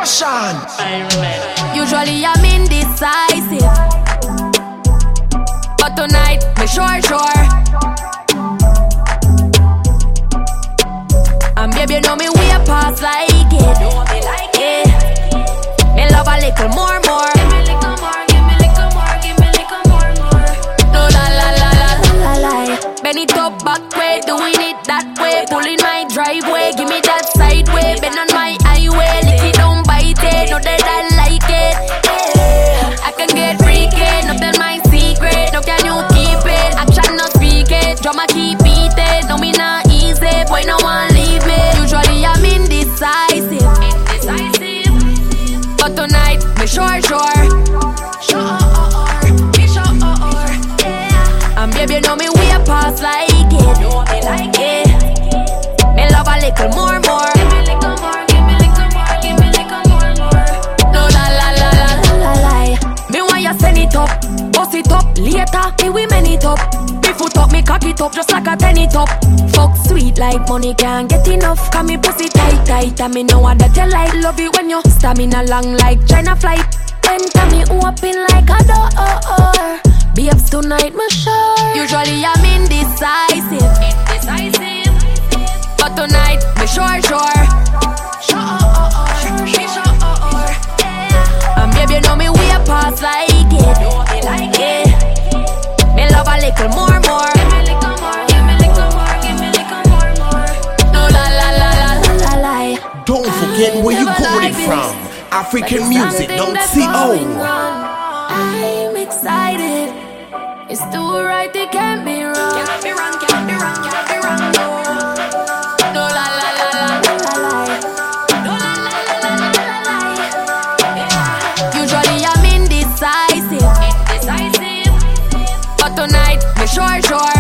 Russian. Usually I'm indecisive, but tonight me sure. And baby, you know me way past like it. Me love a little more. Give me little more, give me little more, give me little more. No la. Bend it up back way, doing it that way. Pulling my driveway, give me that side way. Bend on my highway, lick it down, bite it. Know that I like it. I can get freaky, no tell my secret. No can you keep it? Action not speak it. Drama keep beating. No me not easy, boy no one leave me. Usually I'm indecisive, but tonight me sure. And baby, you know me way past like it. Me love a little more. Give me little more, give me little more, give me little more. No la. Me want you send it up, bust it up. Later, me we man it up. Me foot up, me cock it up just like a tenny top. Fuck sweet like money can't get enough. Cause me pussy tight, and me know what that you like. Love it when you stamina long like China flight. Enter me open like a door. Babes tonight, me sure. Usually I'm indecisive, but tonight me sure. And baby, you know me way past like it. Me love a little more. Give me little more, give me little more, give me little more. No la. Don't forget where you got it from. African music, don't see I'm excited. It's too right, it can't be wrong. Can't be wrong. No la. Usually I'm indecisive, but tonight me sure.